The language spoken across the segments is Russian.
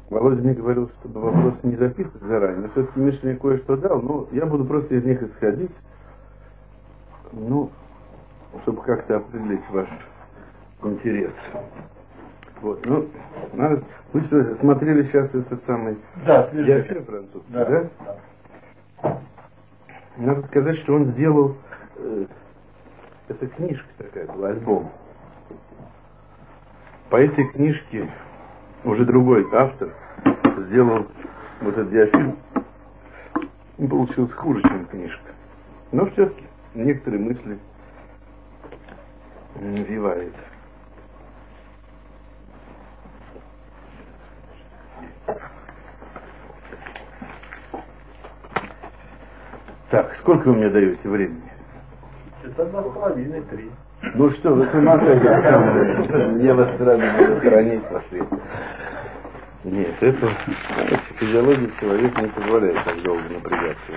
Володя мне говорил, чтобы вопросы не записывать заранее, но все-таки Миша мне кое-что дал, но я буду просто из них исходить, ну, чтобы как-то определить ваш интерес. Вот, ну, надо, вы что, смотрели сейчас этот самый диафильм французский, да? Надо сказать, что он сделал, это книжка такая была, альбом. По этой книжке уже другой автор сделал вот этот диафильм. Он получился хуже, чем книжка. Но все-таки некоторые мысли навевает. Так, сколько вы мне даете времени? Это 2,5-3. Ну что, вы с ума сойдете? Мне вас сразу надо хранить пошли. Нет, это, знаете, физиология человека не позволяет так долго напрягаться.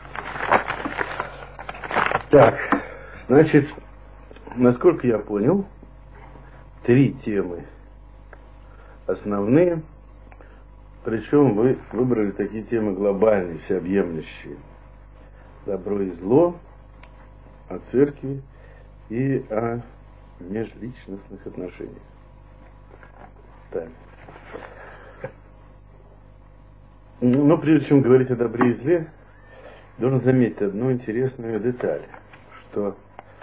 Так, значит, насколько я понял, 3 темы основные, причем вы выбрали такие темы глобальные, всеобъемлющие. Добро и зло, о церкви и о межличностных отношениях. Так. Но прежде чем говорить о добре и зле, должен заметить одну интересную деталь, что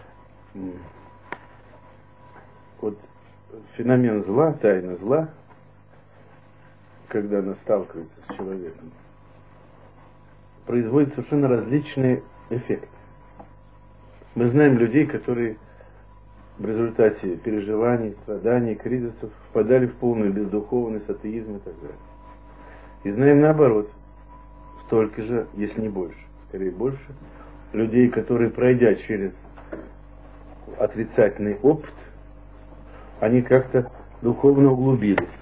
вот феномен зла, тайна зла, когда она сталкивается с человеком, производит совершенно различные эффекты. Мы знаем людей, которые в результате переживаний, страданий, кризисов впадали в полную бездуховность, атеизм и так далее. И знаем наоборот, столько же, если не больше, скорее больше, людей, которые, пройдя через отрицательный опыт, они как-то духовно углубились.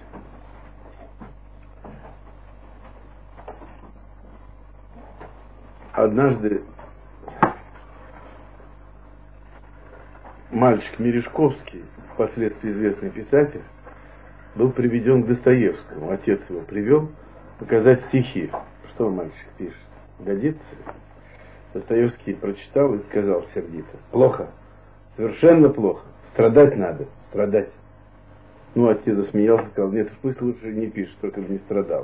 Однажды мальчик Мережковский, впоследствии известный писатель, был приведен к Достоевскому. Отец его привел показать стихи. Что мальчик пишет? Годится? Достоевский прочитал и сказал сердито: плохо, совершенно плохо, страдать надо, страдать. Ну, отец засмеялся, сказал: нет, пусть лучше не пишет, только бы не страдал.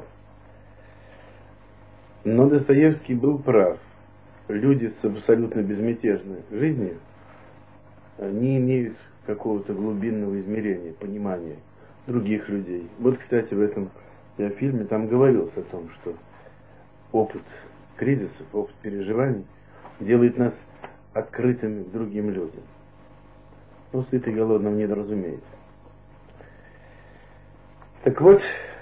Но Достоевский был прав. Люди с абсолютно безмятежной жизнью не имеют какого-то глубинного измерения, понимания других людей. Вот, кстати, в этом фильме там говорилось о том, что опыт кризисов, опыт переживаний делает нас открытыми к другим людям. Ну, сытый голодным не разумеет. Так вот,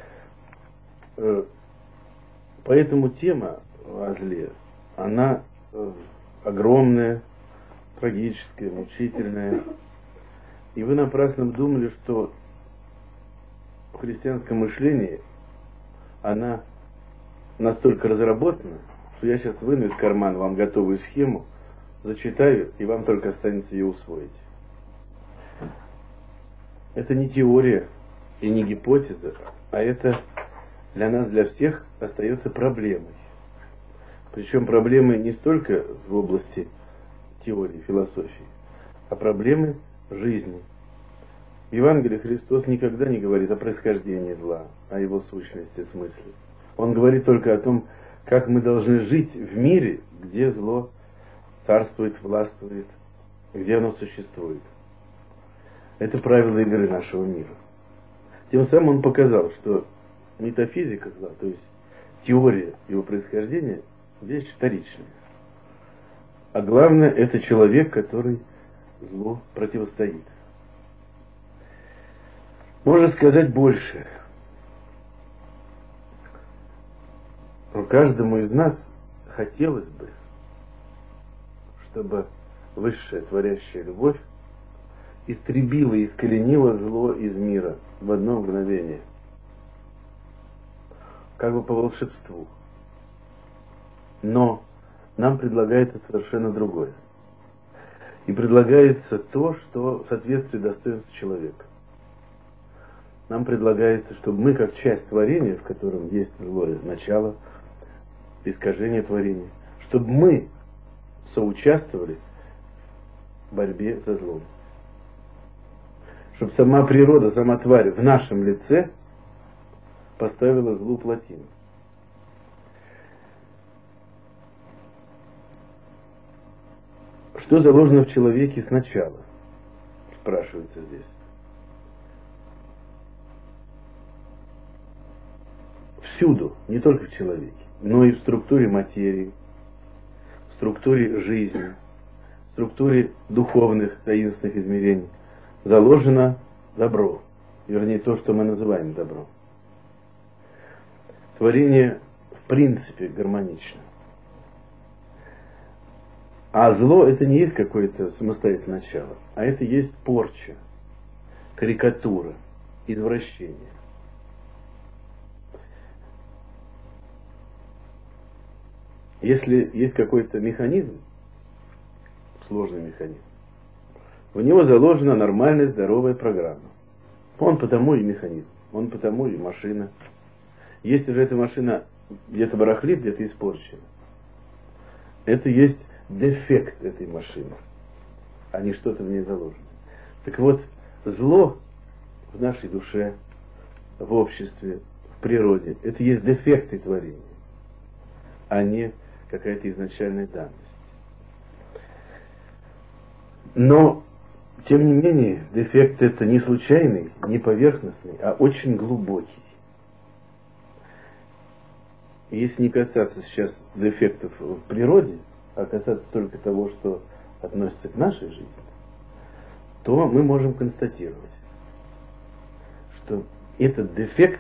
поэтому тема о зле, она огромная, трагическая, мучительная. И вы напрасно думали, что в христианском мышлении она настолько разработана, что я сейчас выну из кармана вам готовую схему, зачитаю, и вам только останется ее усвоить. Это не теория и не гипотеза, а это для нас, для всех, остается проблемой. Причем проблемы не столько в области теории, философии, а проблемы жизни. В Евангелии Христос никогда не говорит о происхождении зла, о его сущности, смысле. Он говорит только о том, как мы должны жить в мире, где зло царствует, властвует, где оно существует. Это правило игры нашего мира. Тем самым он показал, что метафизика зла, то есть теория его происхождения, вещь вторичная. А главное, это человек, который злу противостоит. Можно сказать больше. Но каждому из нас хотелось бы, чтобы высшая творящая любовь истребила и искоренила зло из мира в одно мгновение. Как бы по волшебству. Но нам предлагается совершенно другое. И предлагается то, что соответствует достоинству человека. нам предлагается, чтобы мы, как часть творения, в котором есть злое начало, искажение творения, чтобы мы соучаствовали в борьбе со злом. Чтобы сама природа, сама тварь в нашем лице поставила злу плотину. Что заложено в человеке сначала? Спрашивается здесь. Всюду, не только в человеке, но и в структуре материи, в структуре жизни, в структуре духовных, таинственных измерений заложено добро, вернее то, что мы называем добром. Творение в принципе гармонично. А зло это не есть какое-то самостоятельное начало, а это есть порча, карикатура, извращение. Если есть какой-то механизм, сложный механизм, в него заложена нормальная здоровая программа. Он потому и механизм, он потому и машина. Если же эта машина где-то барахлит, где-то испорчена, это есть дефект этой машины, а не что-то в ней заложено. Так вот, зло в нашей душе, в обществе, в природе, это есть дефекты творения, а не какая-то изначальная данность. Но, тем не менее, дефект это не случайный, не поверхностный, а очень глубокий. И если не касаться сейчас дефектов в природе, а касаться только того, что относится к нашей жизни, то мы можем констатировать, что этот дефект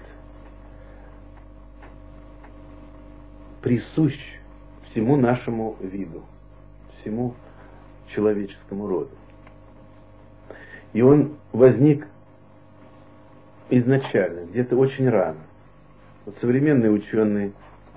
присущ всему нашему виду, всему человеческому роду. И он возник изначально, где-то очень рано. Вот современные ученые,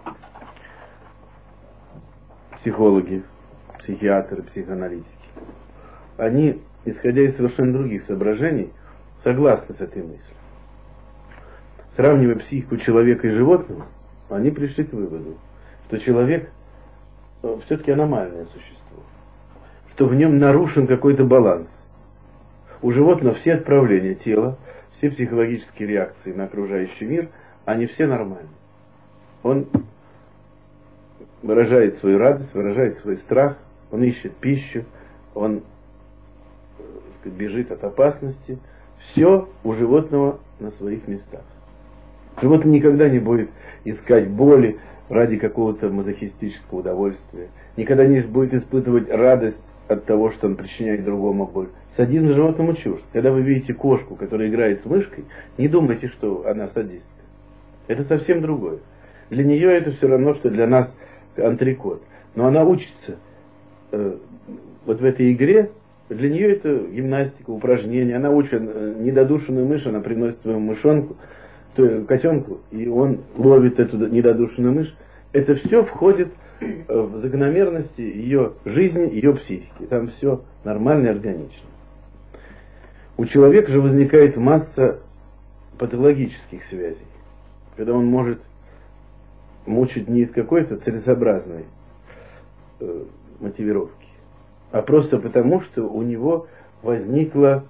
психологи, психиатры, психоаналитики, они, исходя из совершенно других соображений, согласны с этой мыслью. Сравнивая психику человека и животного, они пришли к выводу, что человек все-таки аномальное существо, что в нем нарушен какой-то баланс. У животного все отправления тела, все психологические реакции на окружающий мир, они все нормальны. Он выражает свою радость, выражает свой страх, он ищет пищу, он бежит от опасности. Все у животного на своих местах. Животное никогда не будет искать боли ради какого-то мазохистического удовольствия, никогда не будет испытывать радость от того, что он причиняет другому боль. Садизм животному чужд. Когда вы видите кошку, которая играет с мышкой, не думайте, что она садистка. Это совсем другое. Для нее это все равно, что для нас антрекот. Но она учится вот в этой игре, для нее это гимнастика, упражнение. Она учит недодушенную мышь, она приносит своему мышонку, котенку, и он ловит эту недодушенную мышь. Это все входит в закономерности ее жизни, ее психики. Там все нормально и органично. У человека же возникает масса патологических связей, когда он может мучить не из какой-то целесообразной мотивировки, а просто потому, что у него возникла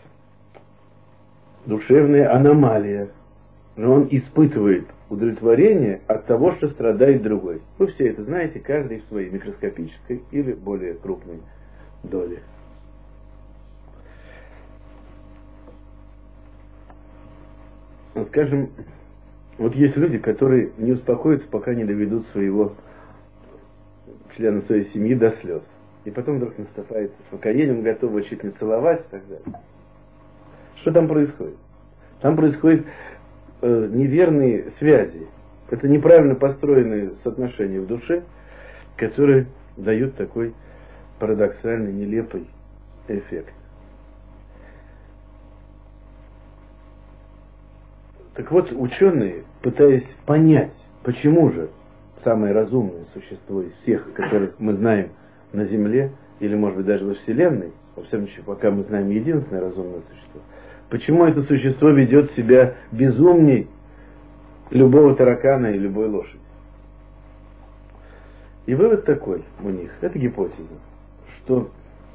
душевная аномалия. Но он испытывает удовлетворение от того, что страдает другой. Вы все это знаете, каждый в своей микроскопической или более крупной доле. Вот скажем, вот есть люди, которые не успокоятся, пока не доведут своего члена своей семьи до слез. И потом вдруг наступает успокоение, он готов его чуть не целовать и так далее. Что там происходит? Там происходит неверные связи. Это неправильно построенные соотношения в душе, которые дают такой парадоксальный, нелепый эффект. Так вот, ученые, пытаясь понять, почему же самое разумное существо из всех, которых мы знаем на Земле, или, может быть, даже во Вселенной, во всяком случае, пока мы знаем единственное разумное существо, Почему это существо ведет себя безумней любого таракана и любой лошади? И вывод такой у них, это гипотеза, что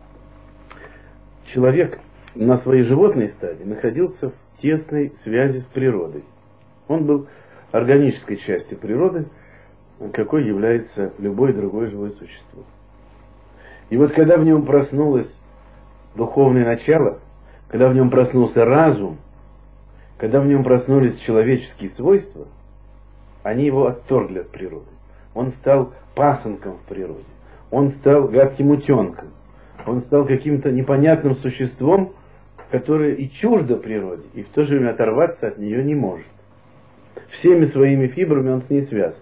человек на своей животной стадии находился в тесной связи с природой. Он был органической частью природы, какой является любое другое живое существо. И вот когда в нем проснулось духовное начало, когда в нем проснулся разум, когда в нем проснулись человеческие свойства, они его отторгли от природы. Он стал пасынком в природе. Он стал гадким утенком. Он стал каким-то непонятным существом, которое и чуждо природе, и в то же время оторваться от нее не может. Всеми своими фибрами он с ней связан.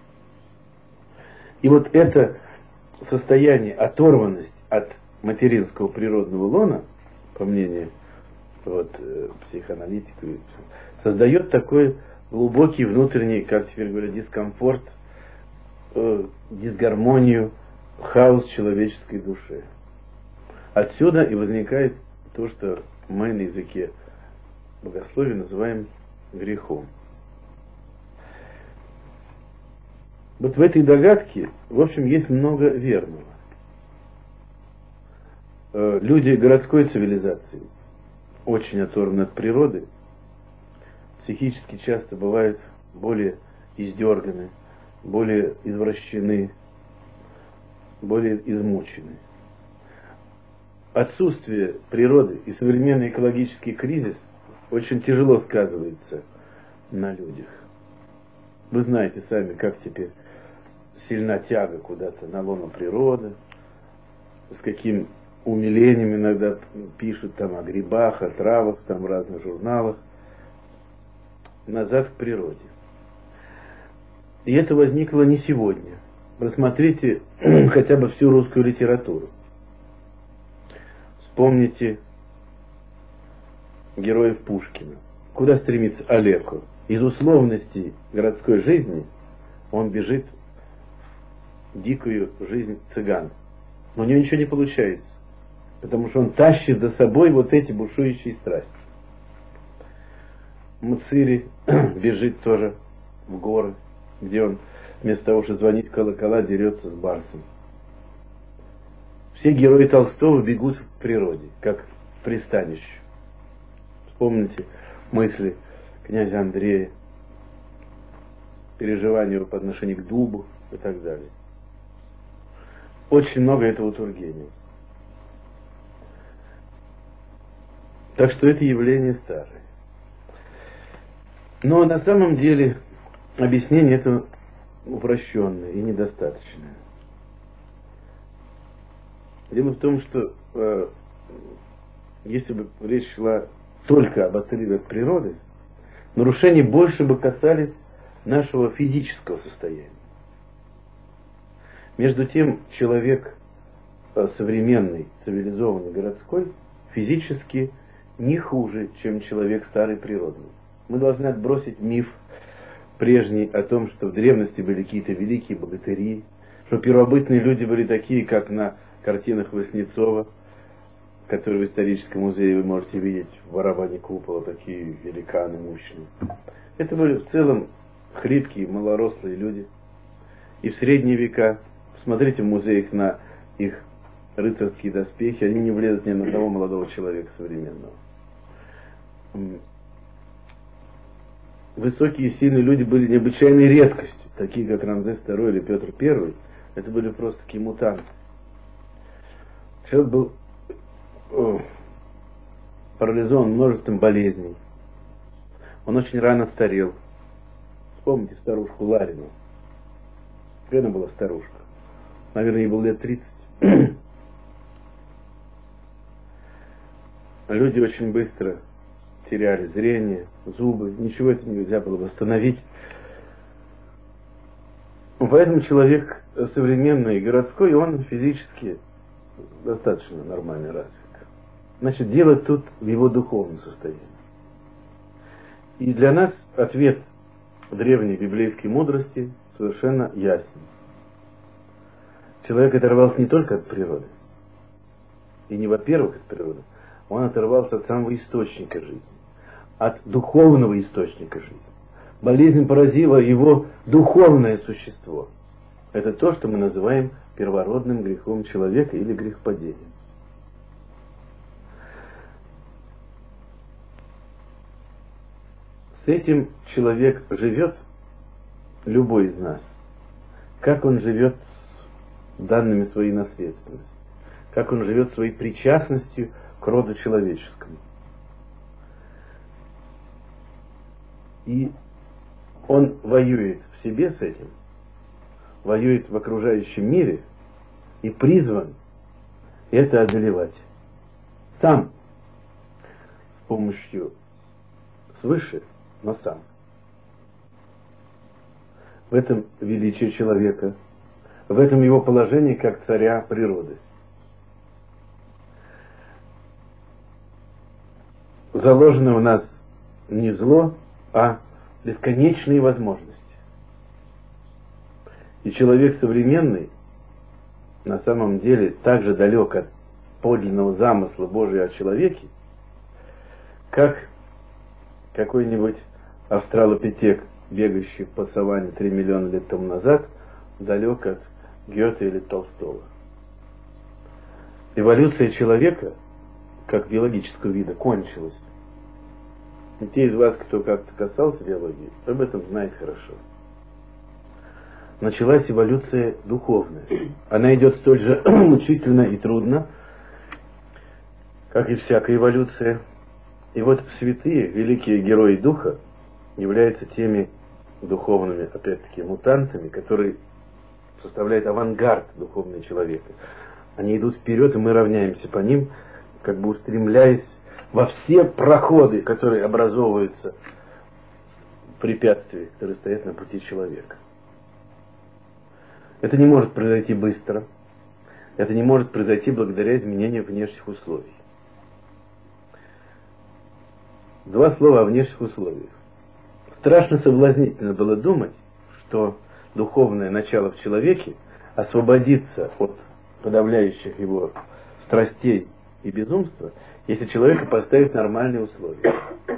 И вот это состояние, оторванность от материнского природного лона, по мнению психоаналитиков, создает такой глубокий внутренний, как теперь говорят, дискомфорт, дисгармонию, хаос человеческой души. Отсюда и возникает то, что мы на языке богословия называем грехом. Вот в этой догадке, в общем, есть много верного. Люди городской цивилизации очень оторваны от природы, психически часто бывают более издерганы, более извращены, более измучены. Отсутствие природы и современный экологический кризис очень тяжело сказывается на людях. Вы знаете сами, как теперь сильна тяга куда-то на лоно природы, с каким умилением иногда пишут там о грибах, о травах, там в разных журналах. Назад к природе. И это возникло не сегодня. Рассмотрите хотя бы всю русскую литературу. Вспомните героев Пушкина. Куда стремится Олеко? Из условностей городской жизни он бежит в дикую жизнь цыган. Но у него ничего не получается, потому что он тащит за собой вот эти бушующие страсти. Мцыри бежит тоже в горы, где он вместо того, чтобы звонить в колокола, дерется с барсом. Все герои Толстого бегут в природе, как в пристанище. Вспомните мысли князя Андрея, переживания его по отношению к дубу и так далее. Очень много этого у Тургенева. Так что это явление старое. Но на самом деле объяснение это упрощенное и недостаточное. Дело в том, что если бы речь шла только об отрыве от природы, нарушения больше бы касались нашего физического состояния. Между тем, человек современный, цивилизованный, городской, физически не хуже, чем человек старой природный. Мы должны отбросить миф прежний о том, что в древности были какие-то великие богатыри, что первобытные люди были такие, как на картинах Васнецова, которые в историческом музее вы можете видеть в барабане купола, такие великаны мощные. Это были в целом хрипкие, малорослые люди. И в средние века, посмотрите в музеях на их рыцарские доспехи, они не влезут ни на одного молодого человека современного. Высокие и сильные люди были необычайной редкостью, такие как Рамзес II или Петр I. Это были просто такие мутанты. Человек был парализован множеством болезней. Он очень рано старел. Вспомните старушку Ларину. Когда она была старушка? Наверное, ей было лет 30. Люди очень быстро теряли зрение, зубы. Ничего этого нельзя было восстановить. Поэтому человек современный и городской, он физически достаточно нормально развит. Значит, дело тут в его духовном состоянии. И для нас ответ древней библейской мудрости совершенно ясен. Человек оторвался не только от природы, и не во-первых от природы, Он оторвался от самого источника жизни, от духовного источника жизни. Болезнь поразила его духовное существо. Это то, что мы называем первородным грехом человека или грехопадением. С этим человек живет, любой из нас, как он живет с данными своей наследственности, как он живет своей причастностью к роду человеческому. И он воюет в себе с этим, воюет в окружающем мире и призван это одолевать сам, с помощью свыше, но сам. В этом величие человека, в этом его положении как царя природы. Заложено в нас не зло, а бесконечные возможности. И человек современный на самом деле так же далек от подлинного замысла Божия о человеке, как какой-нибудь австралопитек, бегающий по саванне 3 миллиона лет тому назад, далек от Гёте или Толстого. Эволюция человека, как биологического вида, кончилась. И те из вас, кто как-то касался биологии, об этом знает хорошо. Началась эволюция духовная. Она идет столь же мучительно и трудно, как и всякая эволюция. И вот святые, великие герои духа, являются теми духовными, опять-таки, мутантами, которые составляют авангард духовного человека. Они идут вперед, и мы равняемся по ним, как бы устремляясь во все проходы, которые образовываются препятствия, которые стоят на пути человека. Это не может произойти быстро. Это не может произойти благодаря изменению внешних условий. Два слова о внешних условиях. Страшно соблазнительно было думать, что духовное начало в человеке освободится от подавляющих его страстей и безумства, если человека поставить нормальные условия.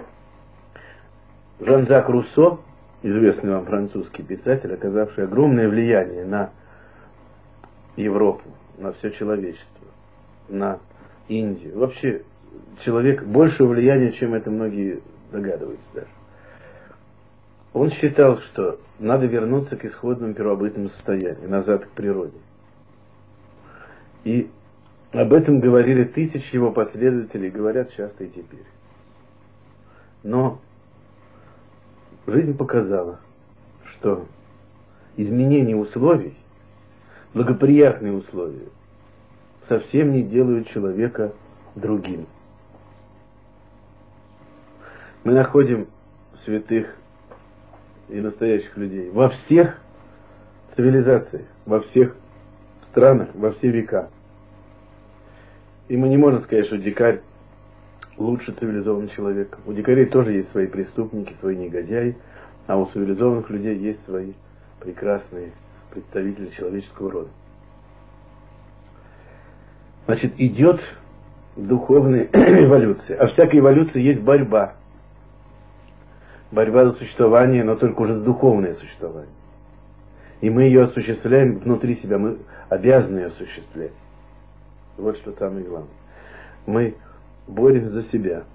Жан-Жак Руссо, известный вам французский писатель, оказавший огромное влияние на Европу, на все человечество, на Индию. Вообще, человек большего влияния, чем это многие догадываются даже. Он считал, что надо вернуться к исходному первобытному состоянию, назад к природе. И об этом говорили тысячи его последователей, говорят часто и теперь. Но жизнь показала, что изменение условий, благоприятные условия, совсем не делают человека другим. Мы находим святых и настоящих людей во всех цивилизациях, во всех странах, во все века. И мы не можем сказать, что дикарь лучше цивилизованного человека. У дикарей тоже есть свои преступники, свои негодяи, а у цивилизованных людей есть свои прекрасные представители человеческого рода. Значит, идет духовная эволюция. А всякая эволюция есть борьба. Борьба за существование, но только уже за духовное существование. И мы ее осуществляем внутри себя, мы обязаны ее осуществлять. Вот что самое главное. Мы боремся за себя.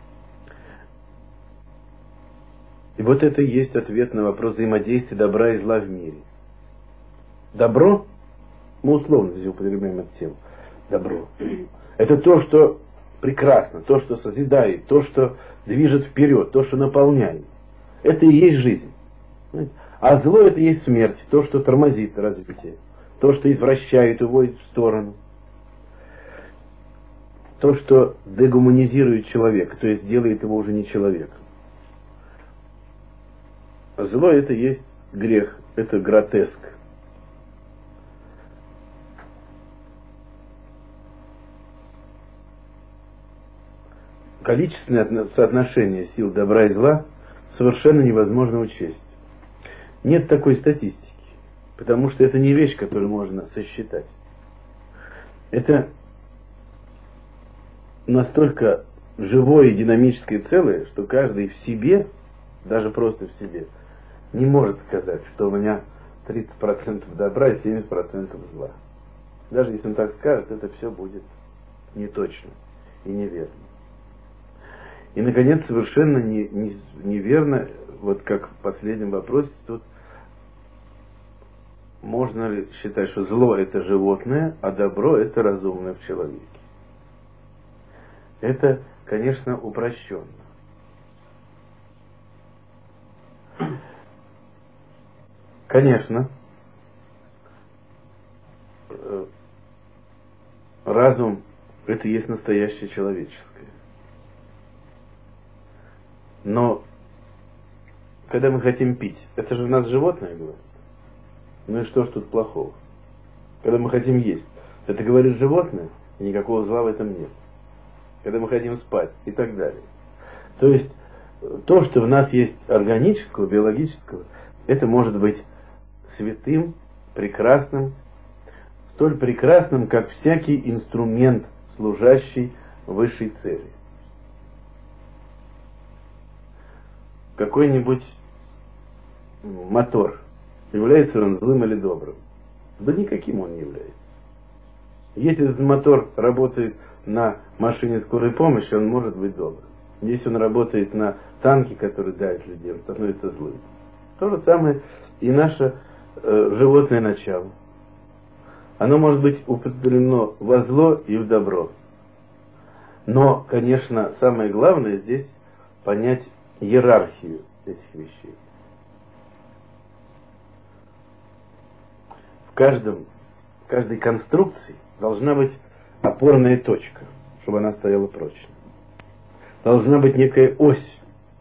И вот это и есть ответ на вопрос взаимодействия добра и зла в мире. Добро, мы условно здесь употребляем эту тему, добро. Это то, что прекрасно, то, что созидает, то, что движет вперед, то, что наполняет. Это и есть жизнь. А зло это и есть смерть, то, что тормозит развитие, то, что извращает, уводит в сторону. То, что дегуманизирует человека, то есть делает его уже не человеком. А зло это есть грех, это гротеск. Количественное соотношение сил добра и зла совершенно невозможно учесть. Нет такой статистики, потому что это не вещь, которую можно сосчитать. Это настолько живое и динамическое целое, что каждый в себе, даже просто в себе, не может сказать, что у меня 30% добра и 70% зла. Даже если он так скажет, это все будет неточно и неверно. И, наконец, совершенно неверно, вот как в последнем вопросе, тут можно ли считать, что зло это животное, а добро это разумное в человеке. Это, конечно, упрощенно. Конечно, разум это и есть настоящее человеческое. Но когда мы хотим пить, это же у нас животное говорит. Ну и что ж тут плохого? Когда мы хотим есть, это говорит животное, и никакого зла в этом нет. Когда мы хотим спать и так далее. То есть то, что в нас есть органического, биологического, это может быть святым, прекрасным, столь прекрасным, как всякий инструмент, служащий высшей цели. Какой-нибудь мотор, является он злым или добрым? Да никаким он не является. Если этот мотор работает на машине скорой помощи, он может быть добрым. Если он работает на танке, который давит людей, он становится злым. То же самое и наше животное начало. Оно может быть употреблено во зло и в добро. Но, конечно, самое главное здесь понять иерархию этих вещей. В каждой конструкции должна быть опорная точка, чтобы она стояла прочно. Должна быть некая ось.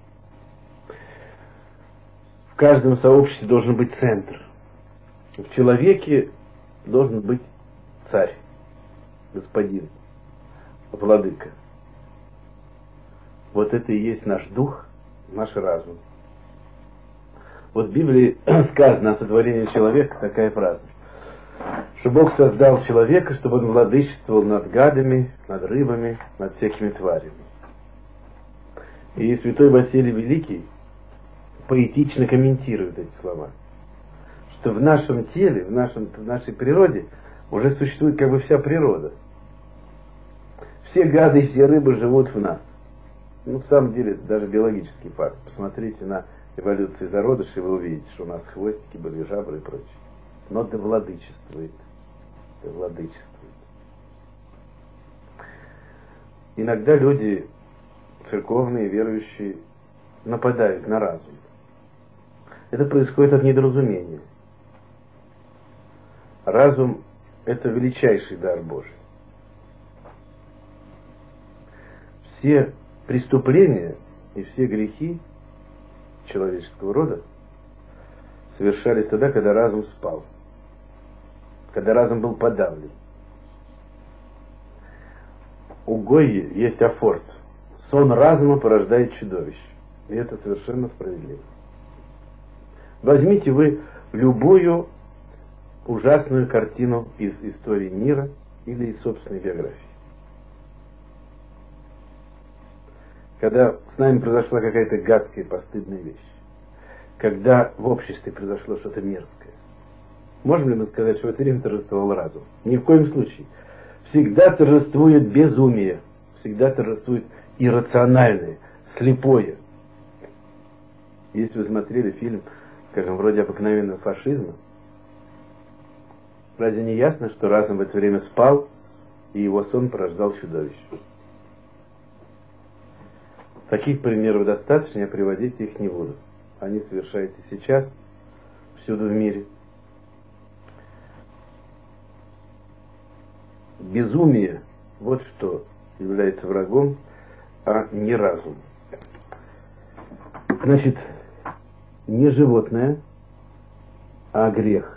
В каждом сообществе должен быть центр. В человеке должен быть царь, господин, владыка. Вот это и есть наш дух, наш разум. Вот в Библии сказано о сотворении человека такая фраза, что Бог создал человека, чтобы он владычествовал над гадами, над рыбами, над всякими тварями. И святой Василий Великий поэтично комментирует эти слова, что в нашем теле, в нашей природе уже существует как бы вся природа. Все гады и все рыбы живут в нас. Ну, в самом деле, это даже биологический факт. Посмотрите на эволюцию зародышей, вы увидите, что у нас хвостики были, жабры и прочее. Но да владычествует. Да владычествует. Иногда люди, церковные, верующие, нападают на разум. Это происходит от недоразумения. Разум – это величайший дар Божий. Все преступления и все грехи человеческого рода совершались тогда, когда разум спал, когда разум был подавлен. У Гойи есть афорт. Сон разума порождает чудовище. И это совершенно справедливо. Возьмите вы любую ужасную картину из истории мира или из собственной биографии. Когда с нами произошла какая-то гадкая, постыдная вещь, когда в обществе произошло что-то мерзкое, можем ли мы сказать, что в это время торжествовал разум? Ни в коем случае. Всегда торжествует безумие, всегда торжествует иррациональное, слепое. Если вы смотрели фильм, скажем, вроде обыкновенного фашизма, разве не ясно, что разум в это время спал, и его сон порождал чудовище? Таких примеров достаточно, я приводить их не буду. Они совершаются сейчас, всюду в мире. Безумие, вот что является врагом, а не разум. Значит, не животное, а грех.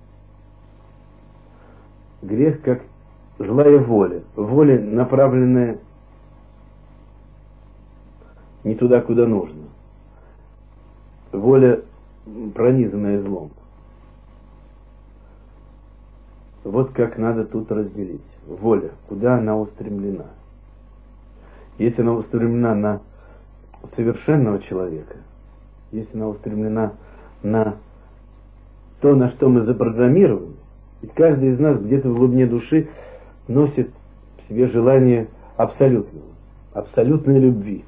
Грех как злая воля. Воля, направленная не туда, куда нужно. Воля, пронизанная злом. Вот как надо тут разделить. Воля, куда она устремлена. если она устремлена на совершенного человека, если она устремлена на то, на что мы запрограммированы, ведь каждый из нас где-то в глубине души носит в себе желание абсолютного, абсолютной любви.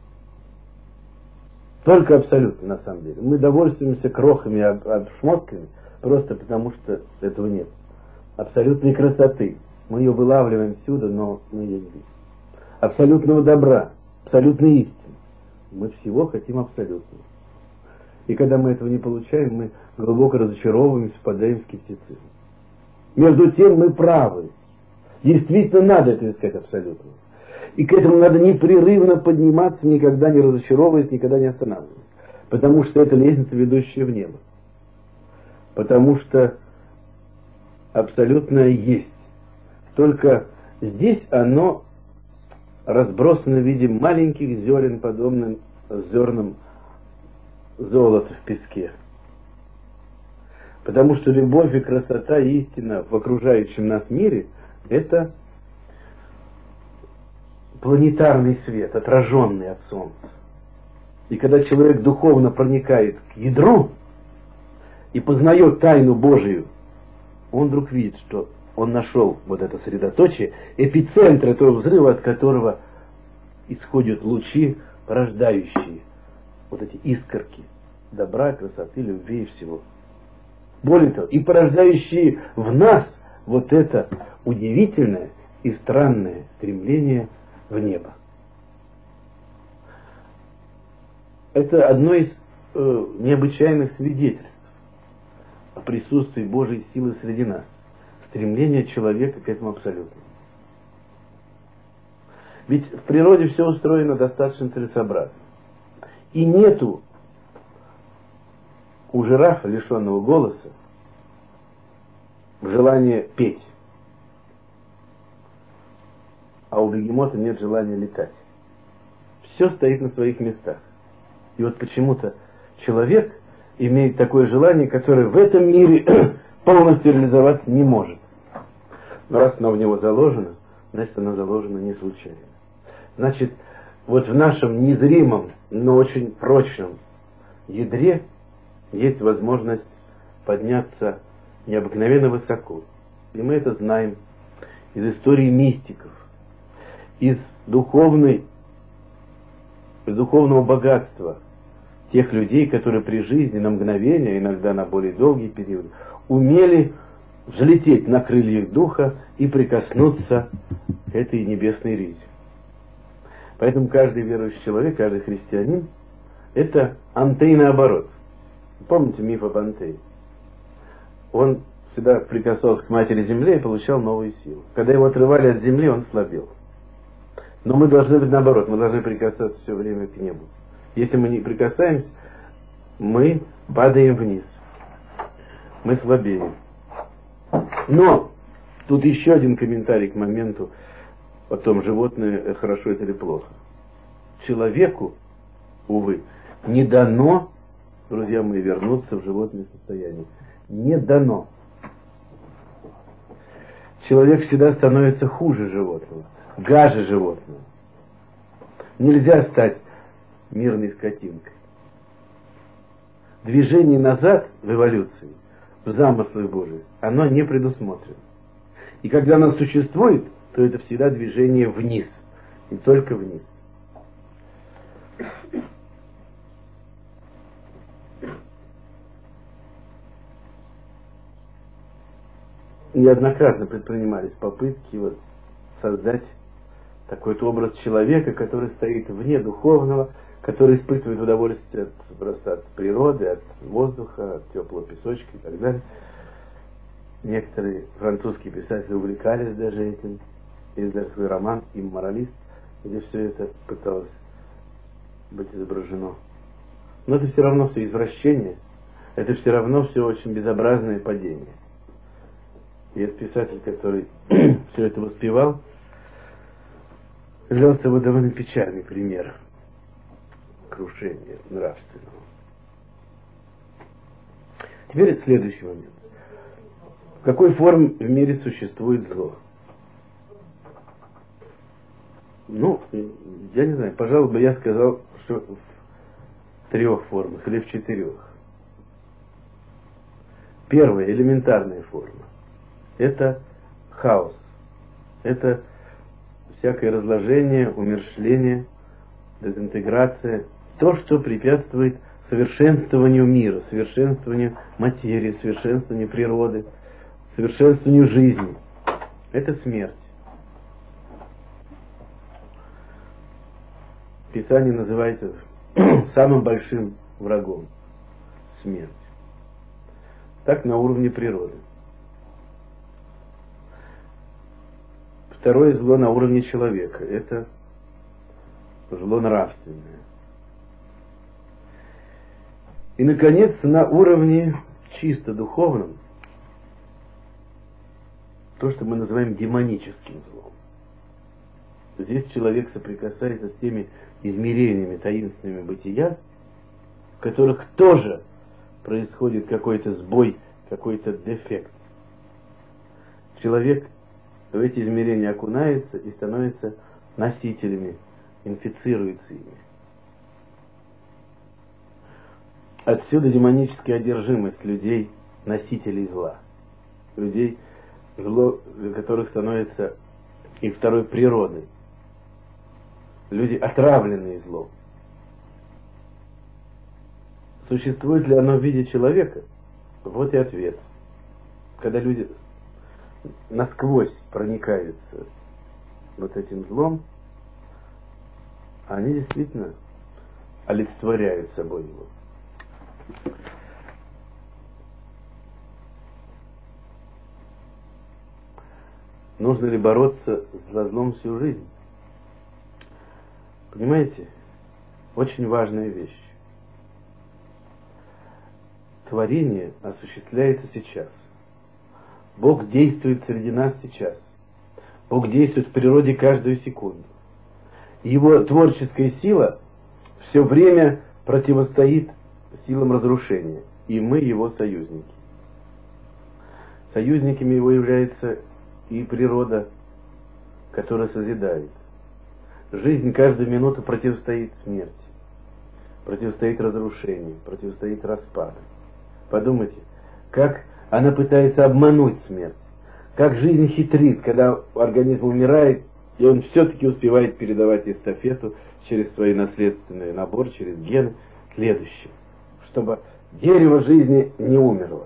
Только абсолютно, на самом деле. Мы довольствуемся крохами, обшмотками, просто потому что этого нет. Абсолютной красоты. Мы ее вылавливаем всюду, но мы ее не видим. Абсолютного добра, абсолютной истины. Мы всего хотим абсолютного. И когда мы этого не получаем, мы глубоко разочаровываемся, впадаем в скептицизм. Между тем мы правы. Действительно надо это искать абсолютно. И к этому надо непрерывно подниматься, никогда не разочаровываясь, никогда не останавливаясь. Потому что это лестница, ведущая в небо. Потому что абсолютное есть. Только здесь оно разбросано в виде маленьких зерен, подобным зернам золота в песке. Потому что любовь и красота, и истина в окружающем нас мире — это планетарный свет, отраженный от Солнца. И когда человек духовно проникает к ядру и познает тайну Божию, он вдруг видит, что он нашел вот это средоточие, эпицентр этого взрыва, от которого исходят лучи, порождающие вот эти искорки добра, красоты, любви и всего. Более того, и порождающие в нас вот это удивительное и странное стремление в небо. Это одно из необычайных свидетельств о присутствии Божьей силы среди нас. Стремление человека к этому абсолютно. Ведь в природе все устроено достаточно целесообразно. И нету у жирафа, лишенного голоса, желания петь. А у бегемота нет желания летать. Все стоит на своих местах. И вот почему-то человек имеет такое желание, которое в этом мире полностью реализоваться не может. Но раз оно в него заложено, значит оно заложено не случайно. Значит, вот в нашем незримом, но очень прочном ядре есть возможность подняться необыкновенно высоко. И мы это знаем из истории мистиков, из духовного богатства тех людей, которые при жизни на мгновение, иногда на более долгий период, умели взлететь на крыльях духа и прикоснуться к этой небесной ризе. Поэтому каждый верующий человек, каждый христианин — это Антей наоборот. Помните миф об Антее? Он всегда прикасался к матери земле и получал новую силу. Когда его отрывали от земли, он слабел. Но мы должны быть наоборот, мы должны прикасаться все время к небу. Если мы не прикасаемся, мы падаем вниз. Мы слабеем. Но тут еще один комментарий к моменту о том, животное хорошо это или плохо. Человеку, увы, не дано, друзья мои, вернуться в животное состояние. Не дано. Человек всегда становится хуже животного, гаже животного. Нельзя стать мирной скотинкой. Движение назад в эволюции, в замыслах Божьих, оно не предусмотрено. И когда оно существует, то это всегда движение вниз, и только вниз. Неоднократно предпринимались попытки создать такой-то образ человека, который стоит вне духовного, который испытывает удовольствие просто от природы, от воздуха, от теплого песочка и так далее. Некоторые французские писатели увлекались даже этим, издали свой роман «Имморалист», где все это пыталось быть изображено. Но это все равно все извращение, это все равно все очень безобразное падение. И этот писатель, который все это воспевал, являл собой довольно печальный пример крушения нравственного. Теперь следующий момент. В какой форме в мире существует зло? Ну, я не знаю, пожалуй бы я сказал, что в 3 формах или в 4. Первая, элементарная форма, это хаос, это всякое разложение, умерщвление, дезинтеграция, то, что препятствует совершенствованию мира, совершенствованию материи, совершенствованию природы, совершенствованию жизни. Это смерть. Писание называет самым большим врагом смерть. Так на уровне природы. Второе зло на уровне человека. Это зло нравственное. И, наконец, на уровне чисто духовном, то, что мы называем демоническим злом. Здесь человек соприкасается с теми измерениями таинственными бытия, в которых тоже происходит какой-то сбой, какой-то дефект. Человек в эти измерения окунается и становится носителями, инфицируется ими. Отсюда демоническая одержимость людей, носителей зла. Людей, зло для которых становится и второй природой. Люди, отравленные злом. Существует ли оно в виде человека? Вот и ответ. Когда люди насквозь проникаются вот этим злом, они действительно олицетворяют собой его. Нужно ли бороться со злом всю жизнь? Понимаете, очень важная вещь. Творение осуществляется сейчас. Бог действует среди нас сейчас. Бог действует в природе каждую секунду. Его творческая сила все время противостоит силам разрушения, и мы его союзники. Союзниками его является и природа, которая созидает. Жизнь каждую минуту противостоит смерти, противостоит разрушению, противостоит распаду. Подумайте, как она пытается обмануть смерть, как жизнь хитрит, когда организм умирает, и он все-таки успевает передавать эстафету через свой наследственный набор, через гены следующим, чтобы дерево жизни не умерло.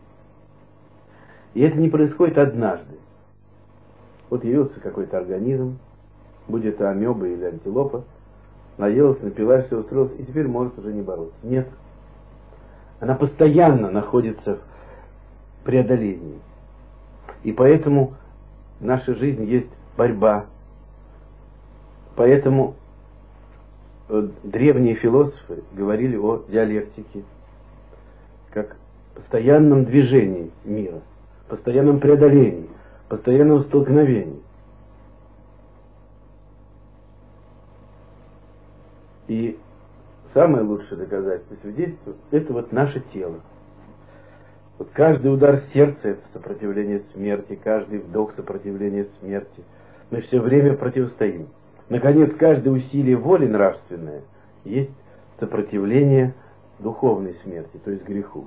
И это не происходит однажды. Вот явился какой-то организм, будь это амеба или антилопа, наелась, напилась, все устроилась, и теперь может уже не бороться. Нет. Она постоянно находится в преодолении. И поэтому в нашей жизни есть борьба. Поэтому древние философы говорили о диалектике, как постоянном движении мира, постоянном преодолении, постоянном столкновении. И самое лучшее доказательство, свидетельство, это вот наше тело. Вот каждый удар сердца — это сопротивление смерти, каждый вдох — сопротивление смерти. Мы все время противостоим. Наконец, каждое усилие воли нравственное есть сопротивление духовной смерти, то есть греху.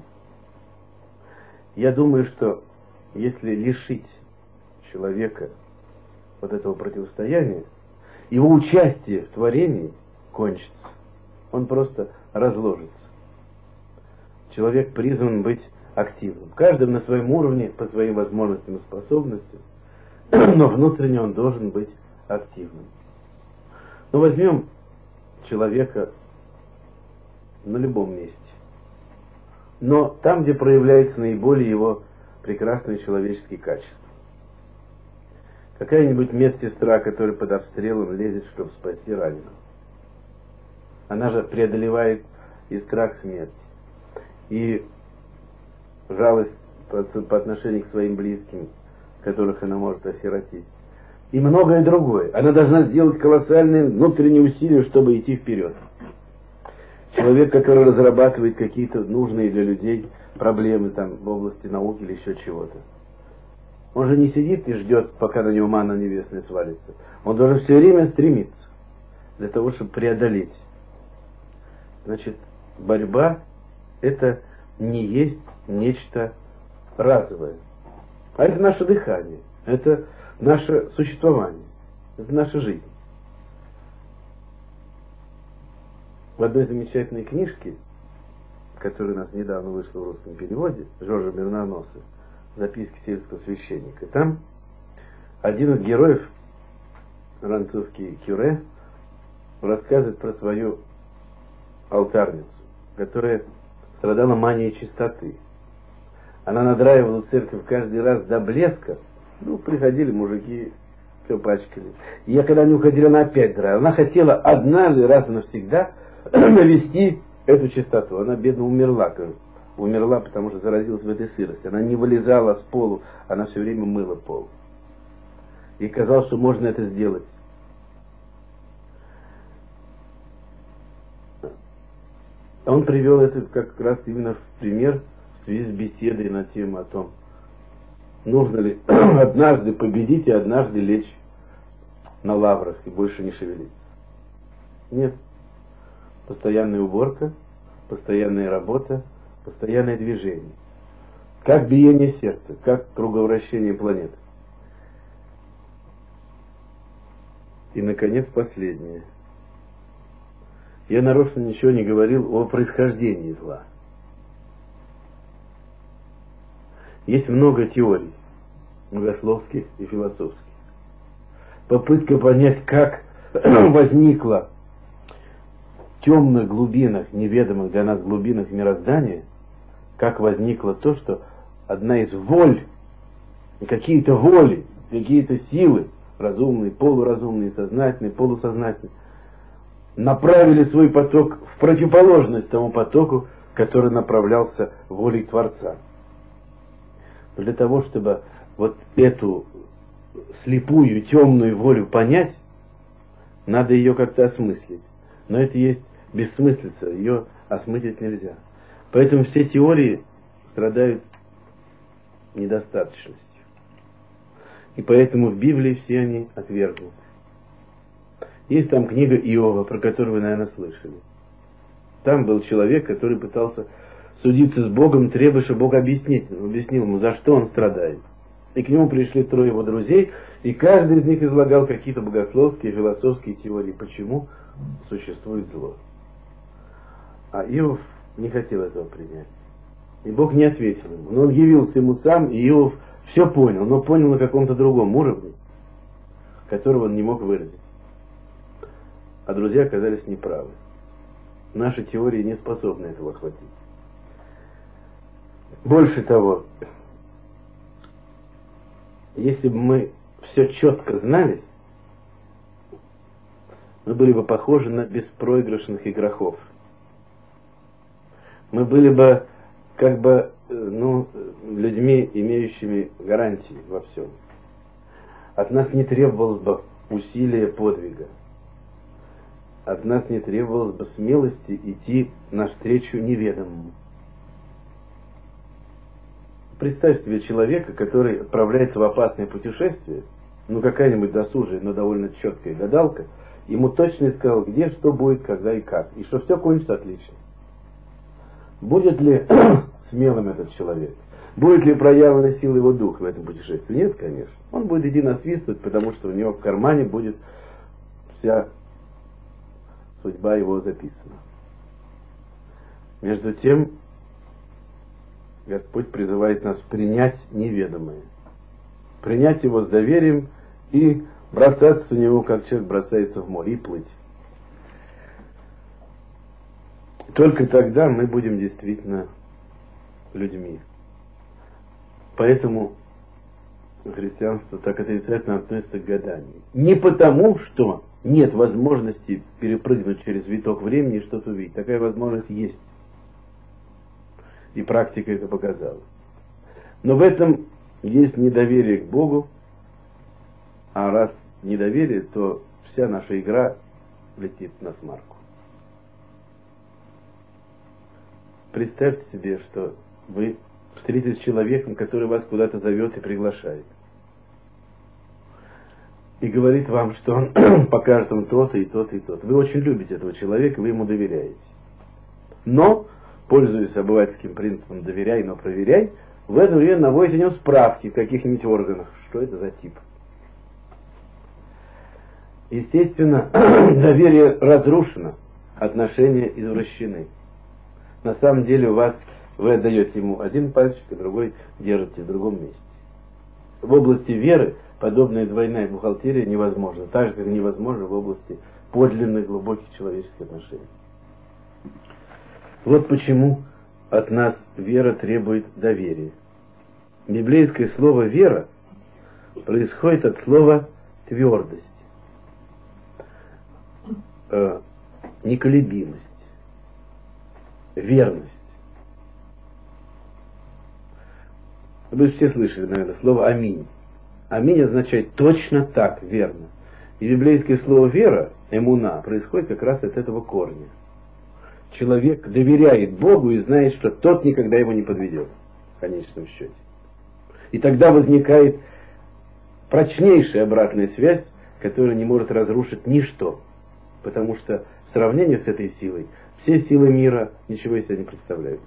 Я думаю, что если лишить человека вот этого противостояния, его участие в творении кончится. Он просто разложится. Человек призван быть активным. Каждый на своем уровне, по своим возможностям и способностям, но внутренне он должен быть активным. Но возьмем человека на любом месте. Но там, где проявляются наиболее его прекрасные человеческие качества. Какая-нибудь медсестра, которая под обстрелом лезет, чтобы спасти раненого. Она же преодолевает и страх смерти, и жалость по отношению к своим близким, которых она может осиротить, и многое другое. Она должна сделать колоссальные внутренние усилия, чтобы идти вперед. Человек, который разрабатывает какие-то нужные для людей проблемы там, в области науки или еще чего-то, он же не сидит и ждет, пока на него манна небесная свалится. Он должен все время стремиться. для того, чтобы преодолеть. Значит, борьба – это не есть нечто разовое. А это наше дыхание, это наше существование, это наша жизнь. В одной замечательной книжке, которая у нас недавно вышла в русском переводе, Жоржа Бернаноса, «Записки сельского священника», там один из героев, французский Кюре, рассказывает про свою алтарницу, которая страдала манией чистоты. Она надраивала церковь каждый раз до блеска. Приходили мужики, все пачкали. И когда они уходили, она опять драила. Она хотела однажды, раз и навсегда навести эту чистоту. Она, бедно, умерла. Умерла, потому что заразилась в этой сырости. Она не вылезала с полу, она все время мыла пол. И казалось, что можно это сделать. Он привел это как раз именно в пример в связи с беседой на тему о том, нужно ли однажды победить и однажды лечь на лаврах и больше не шевелиться. Нет. Постоянная уборка, постоянная работа, постоянное движение. Как биение сердца, как круговращение планеты. И, наконец, последнее. Я нарочно ничего не говорил о происхождении зла. Есть много теорий, богословских и философских. Попытка понять, как возникло в темных глубинах, неведомых для нас глубинах мироздания, как возникло то, что одна из воль, какие-то воли, какие-то силы, разумные, полуразумные, сознательные, полусознательные, направили свой поток в противоположность тому потоку, который направлялся волей Творца. Для того, чтобы вот эту слепую, темную волю понять, надо ее как-то осмыслить. Но это есть бессмыслица, ее осмыслить нельзя. Поэтому все теории страдают недостаточностью. И поэтому в Библии все они отвергнуты. Есть там книга Иова, про которую вы, наверное, слышали. Там был человек, который пытался судиться с Богом, требуя, чтобы Бог объяснил ему, за что он страдает. И к нему пришли 3 его друзей, и каждый из них излагал какие-то богословские, философские теории, почему существует зло. А Иов не хотел этого принять. И Бог не ответил ему. Но он явился ему сам, и Иов все понял, но понял на каком-то другом уровне, которого он не мог выразить. А друзья оказались неправы. Наши теории не способны этого охватить. Больше того, если бы мы все четко знали, мы были бы похожи на беспроигрышных игроков. Мы были бы как бы людьми, имеющими гарантии во всем. От нас не требовалось бы усилия подвига. От нас не требовалось бы смелости идти навстречу неведомому. Представь себе человека, который отправляется в опасное путешествие, какая-нибудь досужая, но довольно четкая гадалка, ему точно сказал, где, что будет, когда и как, и что все кончится отлично. Будет ли смелым этот человек? Будет ли проявлена сила его духа в этом путешествии? Нет, конечно. Он будет идти насвистывать, потому что у него в кармане будет вся судьба его записана. Между тем, Господь призывает нас принять неведомое. Принять его с доверием и бросаться в него, как человек бросается в море, и плыть. Только тогда мы будем действительно людьми. Поэтому христианство так отрицательно относится к гаданию. Не потому, что нет возможности перепрыгнуть через виток времени и что-то увидеть. Такая возможность есть. И практика это показала. Но в этом есть недоверие к Богу. А раз недоверие, то вся наша игра летит на смарку. Представьте себе, что вы встретитесь с человеком, который вас куда-то зовет и приглашает. и говорит вам, что он покажет вам то-то и то-то и то-то. Вы очень любите этого человека, вы ему доверяете. Но, пользуясь обывательским принципом «доверяй, но проверяй», в это время наводите о нем справки в каких-нибудь органах. Что это за тип? Естественно, доверие разрушено, отношения извращены. На самом деле вы отдаете ему один пальчик, а другой держите в другом месте. В области веры подобная двойная бухгалтерия невозможна, так же, как невозможно в области подлинных глубоких человеческих отношений. Вот почему от нас вера требует доверия. Библейское слово «вера» происходит от слова «твердость», неколебимость, верность. Вы все слышали, наверное, слово «аминь». «Аминь» означает «точно так, верно». И библейское слово «вера», «эмуна», происходит как раз от этого корня. Человек доверяет Богу и знает, что тот никогда его не подведет, в конечном счете. И тогда возникает прочнейшая обратная связь, которая не может разрушить ничто. Потому что в сравнении с этой силой все силы мира ничего из себя не представляют.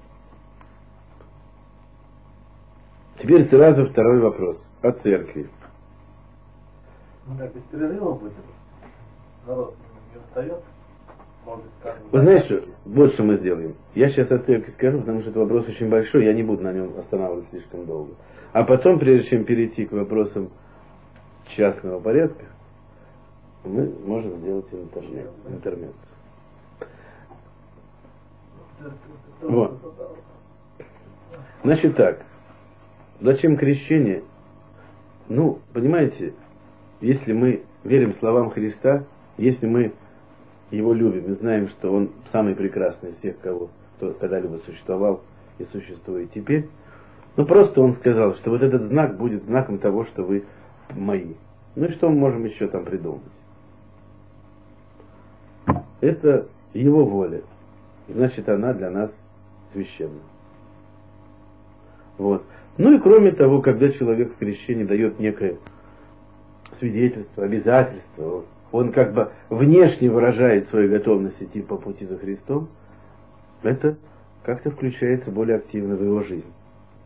Теперь сразу второй вопрос о церкви. Ну так, без перерыва будет. Народ не устает. Вы знаете, вот что мы сделаем. Я сейчас о церкви скажу, потому что это вопрос очень большой, я не буду на нем останавливаться слишком долго. А потом, прежде чем перейти к вопросам частного порядка, мы можем сделать интермеццо. Вот. Значит так, зачем крещение? Ну, понимаете, если мы верим словам Христа, если мы Его любим и знаем, что Он самый прекрасный из всех, кто когда-либо существовал и существует теперь, ну просто Он сказал, что вот этот знак будет знаком того, что вы мои. Ну и что мы можем еще там придумать? Это Его воля. Значит, она для нас священна. Вот. Ну и кроме того, когда человек в крещении дает некое свидетельство, обязательство, он как бы внешне выражает свою готовность идти по пути за Христом, это как-то включается более активно в его жизнь.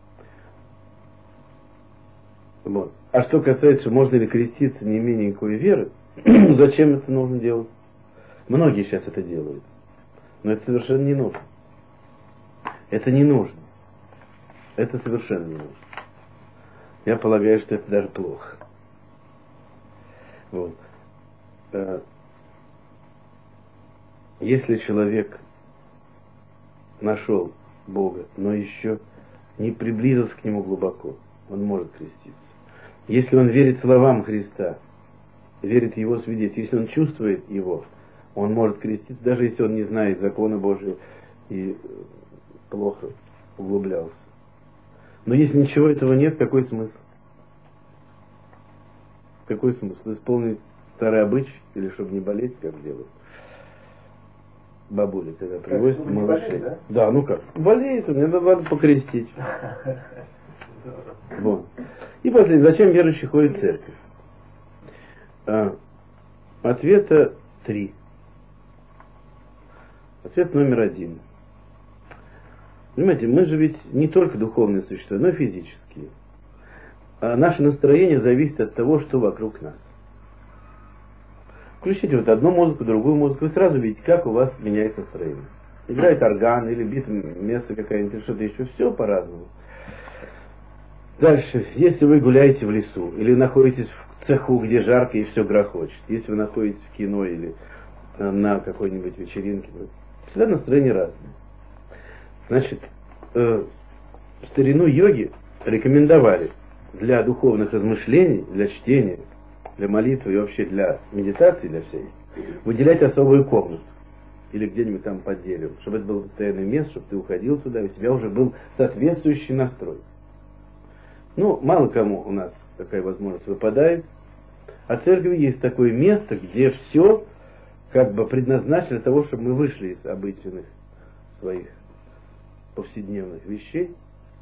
Вот. А что касается, можно ли креститься, не имея никакой веры, зачем это нужно делать? Многие сейчас это делают. Но это совершенно не нужно. Это не нужно. Это совершенно не нужно. Я полагаю, что это даже плохо. Вот. Если человек нашел Бога, но еще не приблизился к Нему глубоко, он может креститься. Если он верит словам Христа, верит в Его свидетельству, если он чувствует Его, он может креститься, даже если он не знает закона Божия и плохо углублялся. Но если ничего этого нет, какой смысл? Какой смысл? Исполнить старый обычай, или чтобы не болеть, как делают бабули, когда привозят малышей. Да? Да, ну как? Болеет, мне надо покрестить. Вот. И последнее, зачем верующий ходит в церковь? Ответа 3. Ответ номер 1. Понимаете, мы же ведь не только духовные существа, но и физические. А наше настроение зависит от того, что вокруг нас. Включите вот одну музыку, другую музыку, вы сразу видите, как у вас меняется настроение. Играет орган или бит место какая-нибудь, что-то еще, все по-разному. Дальше, если вы гуляете в лесу, или находитесь в цеху, где жарко и все грохочет, если вы находитесь в кино или на какой-нибудь вечеринке, всегда настроение разное. Значит, в старину йоги рекомендовали для духовных размышлений, для чтения, для молитвы и вообще для медитации, для всей, выделять особую комнату. Или где-нибудь там под деревом, чтобы это было постоянное место, чтобы ты уходил туда, и у тебя уже был соответствующий настрой. Ну, мало кому у нас такая возможность выпадает. А в церкви есть такое место, где все как бы предназначено для того, чтобы мы вышли из обыденных своих повседневных вещей,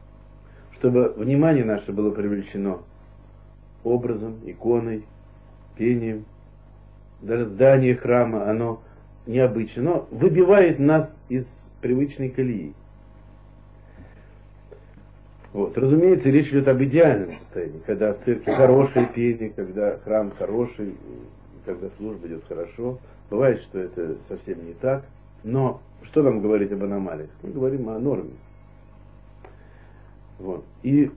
чтобы внимание наше было привлечено образом, иконой, пением. Даже здание храма, оно необычно, но выбивает нас из привычной колеи. Вот. Разумеется, речь идет об идеальном состоянии, когда в церкви хорошее пение, когда храм хороший, когда служба идет хорошо. Бывает, что это совсем не так, но что нам говорить об аномалиях? Мы говорим о норме. Вот. И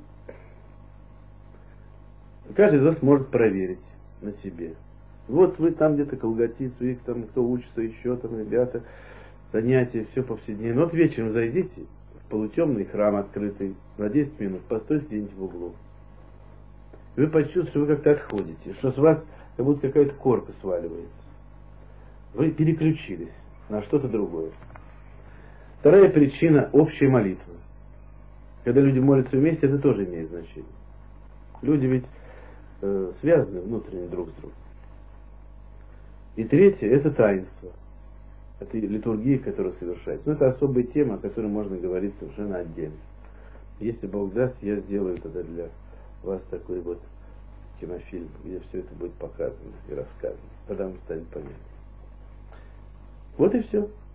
каждый из вас может проверить на себе. Вот вы там где-то колготицу, их там кто учится еще, там ребята, занятия, все повседневно. Вот вечером зайдите в полутемный храм открытый, на 10 минут, постойте где-нибудь в углу. И вы почувствуете, что вы как-то отходите, что с вас как будто какая-то корка сваливается. Вы переключились на что-то другое. Вторая причина – общая молитва. Когда люди молятся вместе, это тоже имеет значение. Люди ведь связаны внутренне друг с другом. И третье – это таинство. Это литургия, которая совершается. Но это особая тема, о которой можно говорить совершенно отдельно. Если Бог даст, я сделаю тогда для вас такой вот кинофильм, где все это будет показано и рассказано. Тогда вам станет понятно. Вот и все.